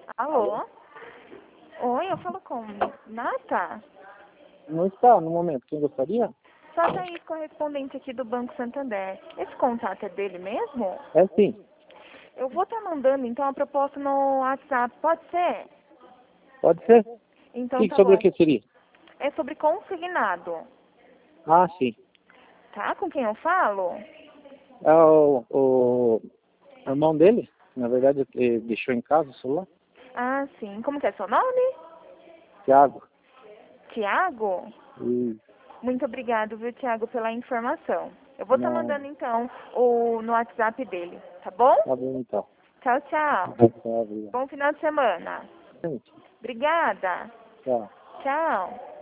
Alô? Oi, eu falo com Nata? Não está no momento. Quem gostaria? Só Thaís, correspondente aqui do Banco Santander. Esse contato é dele mesmo? É sim. Eu vou estar mandando então a proposta no WhatsApp, pode ser? Pode ser? Então tá Sobre o bom. que seria? É sobre consignado, Ah, sim. tá? Com quem eu falo? É o irmão dele. Na verdade, ele deixou em casa o celular. Ah, sim. Como que é seu nome? Thiago. Tiago? E Muito obrigado, viu, Tiago, pela informação. Eu vou estar não, mandando então no WhatsApp dele, tá bom? tá bom então. Tchau, tchau. Tá, obrigado. Bom final de semana. Obrigada. Tchau. Tchau.